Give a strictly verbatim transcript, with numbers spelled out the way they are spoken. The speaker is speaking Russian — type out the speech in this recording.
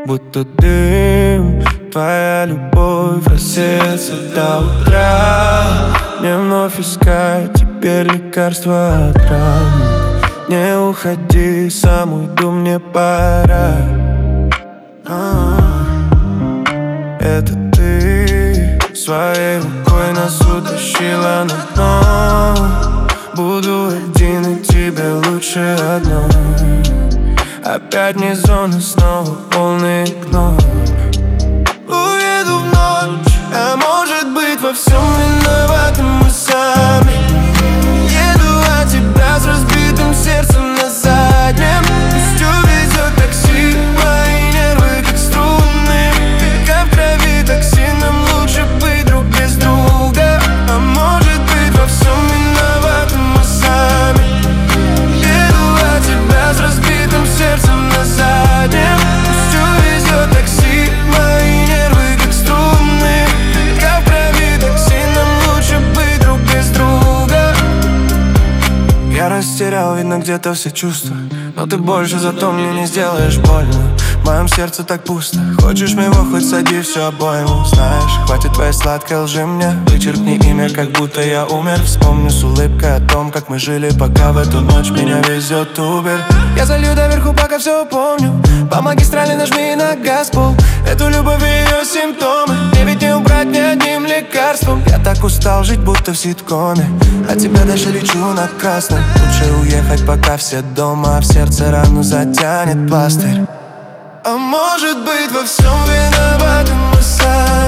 будто дым. Твоя любовь рассеется до утра. Мне вновь искать теперь лекарства от ран. Не уходи, сам уйду, мне пора. А-а-а. Это ты своей рукой нас утащила на дно. Буду один, и тебе лучше одной. Опять не зона, снова полный игнор. Уеду в ночь, а может быть во всем виноваты мы сами. Еду от тебя с разбитым сердцем на заднем. Пусть увезет такси, мои нервы как струны. Как в крови токсин, нам лучше быть друг без друга. А может быть во всем виноваты мы сами. Еду от тебя с разбитым сердцем на заднем. Пусть увезет такси, мои нервы как струны. Как в крови токсин, нам лучше быть друг без друга. Я растерял, видно, где-то все чувства. Но ты больше, зато мне не сделаешь больно. В моем сердце так пусто. Хочешь моего, хоть сади все обойму. Знаешь, хватит твоей сладкой лжи мне. Вычеркни имя, как будто я умер. Вспомню с улыбкой о том, как мы жили, пока в эту ночь меня везет Убер. Я залью доверху, пока все помню. По магистрали нажми на газ, пол. Эту любовь и ее симптомы мне ведь не убрать ни одним лекарством. Я так устал жить, будто в ситкоме. От тебя дальше лечу на красном. Лучше уехать, пока все дома, а в сердце рану затянет пластырь. А может быть во всем виноваты мы сами.